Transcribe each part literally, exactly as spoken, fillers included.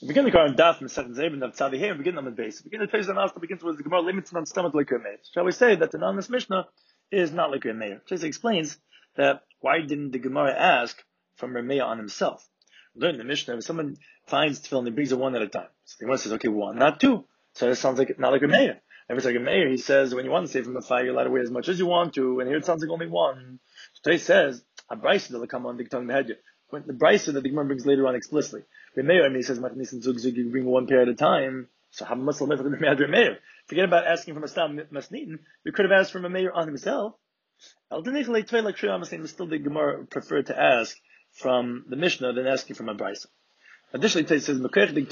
We begin the Quran Daf from Second Zayim of Tzavi here. We begin on the base. We begin the Teish Anasta begins with the Gemara limits on stomach like a meir. Shall we say that the non-this Mishnah is not like a meir? Teish explains that why didn't the Gemara ask from Rameya on himself? Learn the Mishnah. If someone finds tefillin, he brings it one at a time. So the Gemara says, okay, one, not two. So it sounds like not like a meir. If it's like a meir, he says when you want to save from the fire, you're allowed to wear as much as you want to. And here it sounds like only one. So Teish says a brayso that will come on the Ketang Mehedya. When the brayso that the Gemara brings later on explicitly. Rameya, I mean, he says, you bring one pair at a time. So how much Rameya? Forget about asking from a stam masnitin. We could have asked from a mayor on himself. Still, the Gemara preferred to ask from the Mishnah than asking from a brayso. Additionally, it says,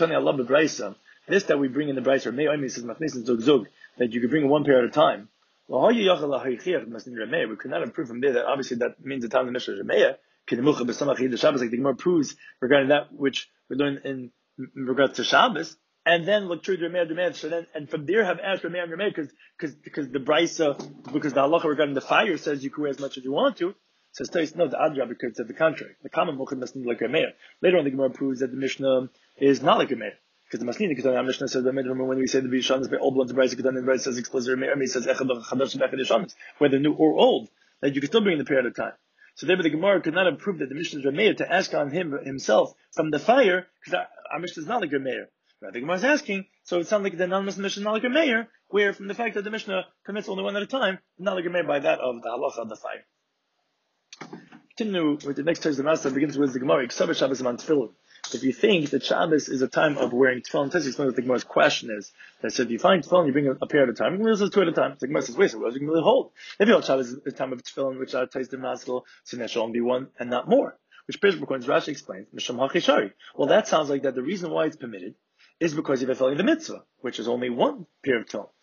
this that we bring in the brayso, Rameya, I mean, says, that you could bring one pair at a time. We could not have proved from there that obviously that means the time of the Mishnah is Rameya. Like the Gemara proves regarding that which we learn in, in regards to Shabbos, and then look through the Rameya Rameya. So then, and from there have asked Rameya and Rameya because because because the brayso, because the halacha regarding the fire says you can wear as much as you want to. Says Tais no the Adra because it's the contrary. The common Mochad must be like Rameya. Later on, the Gemara proves that the Mishnah is not like Rameya because the Masnina because the Mishnah says remember when we say the Bishanas by old ones the brayso because then the brayso says explicit Rameya. It says Echad Chadash Bechad Yishanas whether new or old that you can still bring the pair at a time. So therefore the Gemara could not have proved that the Mishnah is Rameya to ask on him himself from the fire, because our, our Mishnah is not like Rameya. The Gemara is asking, so it sounds like the non-Mishnah is not like Rameya, where from the fact that the Mishnah commits only one at a time, not like Rameya by that of the halacha of the fire. Continue with the next text. The Master begins with the Gemara, Ksav Shabbos Aman Tefillin. If you think that Shabbos is a time of wearing tefillin, tell us what the Gemara's question is. That said, if you find tefillin, you bring a, a pair at a time. You can lose two at a time. The Gemara says, wait, so what you can really hold? If you hold Shabbos is a time of tefillin, which are ties the maskell, so there shall only be one and not more. Which according to Rashi explains, Misham HaChishari. Well, that sounds like that the reason why it's permitted is because you're fulfilling the mitzvah, which is only one pair of tefillin.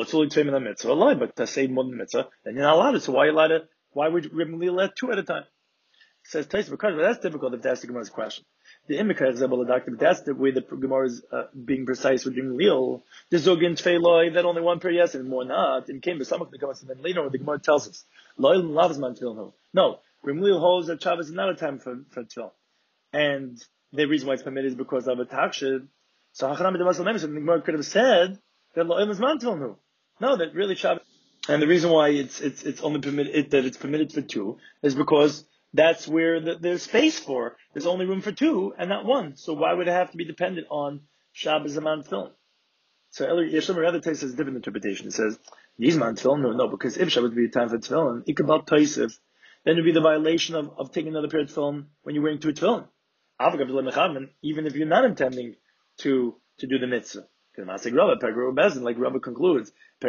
But to say more than the mitzvah, then you're not allowed it. So why are you allowed to, why would you let two at a time? It says Tais because that's difficult if that's the Gemara's question. The imika is able to doctor, but that's the way the Gemara is uh, being precise with being real. The zogin tfeiloi that only one pair yes and more not. And came to some of the comments, and then later on the Gemara tells us loyal and lavasman tefillin. No, Rimlil holds that Shabbos is not a time for for tefillin, and the reason why it's permitted is because of a takshid. So Hachanam the Muslim so the Gemara could have said that loyal is man tefillin. No, that really Shabbos. And the reason why it's it's it's only permitted it, that it's permitted for two is because that's where the, there's space for. There's only room for two and not one. So why would it have to be dependent on Shabbos Zaman Tefillin? So Yeshua other takes a different interpretation. It says, Yizman Tefillin? No, no, because if Shabbos would be a time for Tefillin, Ikabal Taisif, then it would be the violation of, of taking another pair of Tefillin when you're wearing two Tefillin. Even if you're not intending to, to do the mitzvah. Like Rabbi concludes,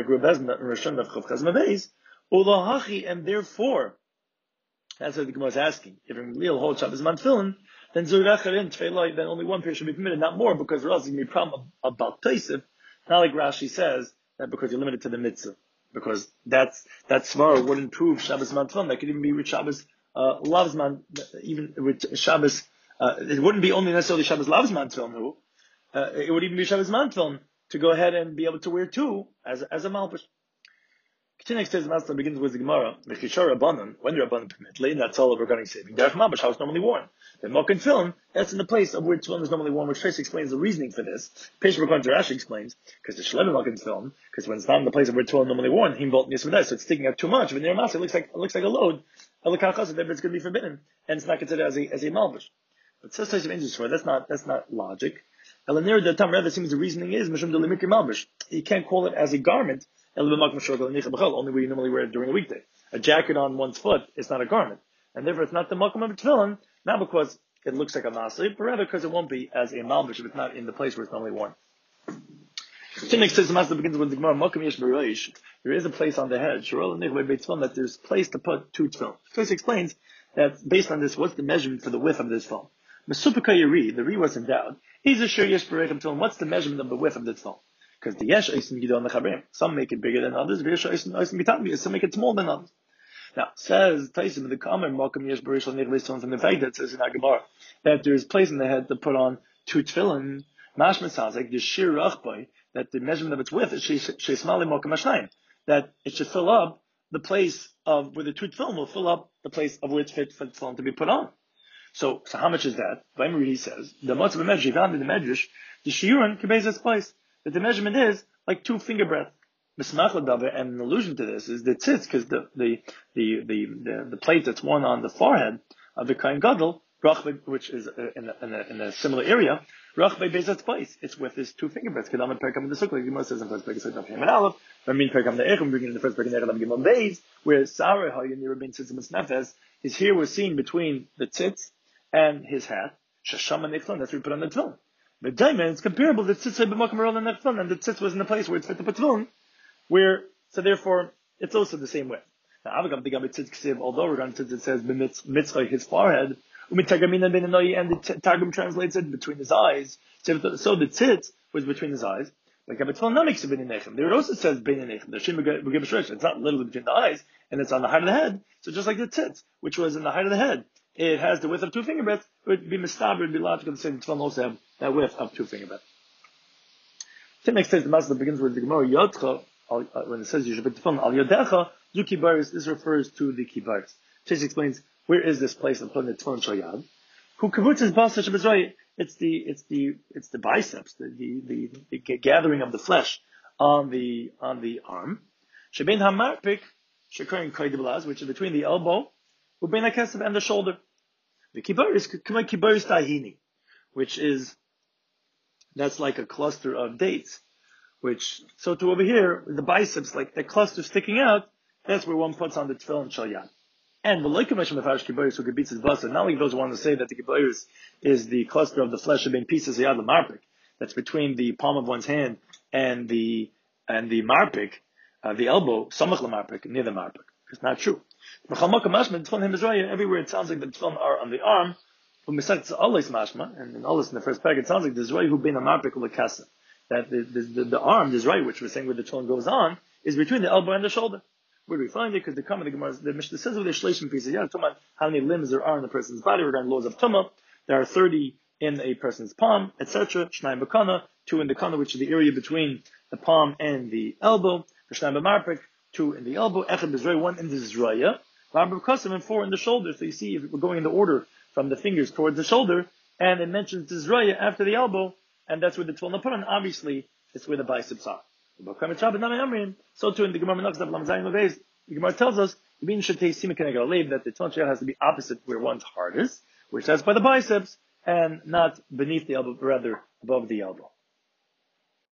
and therefore, that's what the Gemara is asking. If Ramliel holds Shabbos man tefillin, then Zuracharin tefillah, then only one pair should be permitted, not more, because or else it's going to be a problem about Taisif. Not like Rashi says that because you're limited to the mitzvah, because that's that svara wouldn't prove Shabbos man tefillin. That could even be with Shabbos uh, lavs man, even with Shabbos. Uh, it wouldn't be only necessarily Shabbos lavs man tefillin. Uh, it would even be Shabbos man tefillin to go ahead and be able to wear two as as a malbush. Next says the Master begins with the Gemara. When the Rabbanan permit, later that's all regarding saving. Derech Mabash, how it's normally worn. The Mokin film, that's in the place of where tefillin is normally worn, which Trace explains the reasoning for this. Peish Rakon Rashi explains, because the Shlem Mokin film, because when it's not in the place of where tefillin is normally worn, him bolt so it's sticking out too much. When near Master, it looks like it looks like a load. Therefore, it's going to be forbidden, and it's not considered as a as a malbush. But such types of interest for that's not that's not logic. Elanir the Tam rather seems the reasoning is Mishum Delimikri Malbush. You can't call it as a garment. Only where you normally wear it during a weekday. A jacket on one's foot is not a garment. And therefore it's not the makom of a tefillin, not because it looks like a masli, but rather because it won't be as a malbush if it's not in the place where it's normally worn. Next says the master begins with the Gemara, makom yesh b'roish. There is a place on the head, that there's place to put two tefillin. So he explains that based on this, what's the measurement for the width of this tefillin? Mesupika yiri, the re was in doubt. He's a sure yesh b'roish tefillin. What's the measurement of the width of the tefillin? Because the yesh oisin gidon lechabrim. Some make it bigger than others. Some make it smaller than others. Now, says Taisim the Kamer Malkam yesh barish al from the fact that it says in Agamar that there is place in the head to put on two tefillin. Mashma sounds like the shir rachbay, that the measurement of its width is sheismali malkam hashnayim, that it should fill up the place of where the two tefillin will fill up the place of where it's fit for the tefillin to be put on. So, so how much is that? Vayimri, he says, the Matzah B'Medrash, he found in the Medrash, the Shiurin Kebezes place, that the measurement is like two finger breadth. And an allusion to this is the tzitz, because the, the, the, the, the, the plate that's worn on the forehead of the Kohen Gadol, which is in a, in a, in a similar area, Rachbe Bezat's place. It's with his two finger breadths. Kedam and Perkam in the Sukkah, like the Gemara says in first Perkam of Ham and Aleph, I mean Perkam the Echim, bringing in the first Perkam the Echim Gimel Beis, where Sarah Hayan Yerubin Tzitzim Nefes, his hair was seen between the tzitz and his hat. Shasham and Echlan, that's what we put on the tefillin. But diamond, it's comparable to tzitz b'makom aron and the tefillin, and the tzitz was in the place where it's fit to put tefillin, where, so therefore, it's also the same way. Now, Avagam the Gabit Tzitz Ksiv, although we're going to it says mitzvah his forehead, and the Targum translates it between his eyes. So the tzitz was between his eyes. Like There it also says it's not literally between the eyes, and it's on the height of the head. So just like the tzitz, which was in the height of the head, it has the width of two finger breadths. It would be mistaber, it would be logical to say the tefillin also have that width of two finger breadths. The next text, the Master begins with the Gemara Yodcha. When it says you should put tefillin al yodecha, du kibaris, this refers to the kibaris. Tish explains where is this place of putting the tefillin shal yad. Who kavutzes basa shebezrayit? It's the it's the it's the biceps, the the, the the gathering of the flesh on the on the arm. Shebein hamarpik shekarin kaidiblaz, which is between the elbow, ubein hakesef and the shoulder. The kibaris k'may kibaris tahini, which is that's like a cluster of dates. Which, so to over here, the biceps, like the cluster sticking out, that's where one puts on the tefillin shal yad. And the like of the kibayis who gebitz is basa, not like those who want to say that the kibayis is the cluster of the flesh of being pieces of yad marpik, that's between the palm of one's hand and the, and the marpik, uh, the elbow, samach marpik, near the marpik. It's not true. Everywhere it sounds like the tefillin are on the arm, and in all this in the first pack, it sounds like the zray who bein a marpik ul kasa. That the, the, the arm, this right, which we're saying where the tefillin goes on, is between the elbow and the shoulder. Where do we find it? Because the comment, the Gemara, the Mishnah says with the shleishim pieces, yeah, talking about how many limbs there are in a person's body regarding laws of tumah. There are thirty in a person's palm, et cetera. Shnayim b'kana, two in the kana, which is the area between the palm and the elbow. Shnayim b'marpik, two in the elbow. Echad b'zraya, one in the zraya. V'arba b'kasim, and four in the shoulder. So you see, if we're going in the order from the fingers towards the shoulder, and it mentions the zraya after the elbow, and that's where the tefillin are put on. Obviously, it's where the biceps are. So too in the Gemara the Gemara tells us that the tefillin has to be opposite where one's heart is, which is by the biceps, and not beneath the elbow, but rather above the elbow.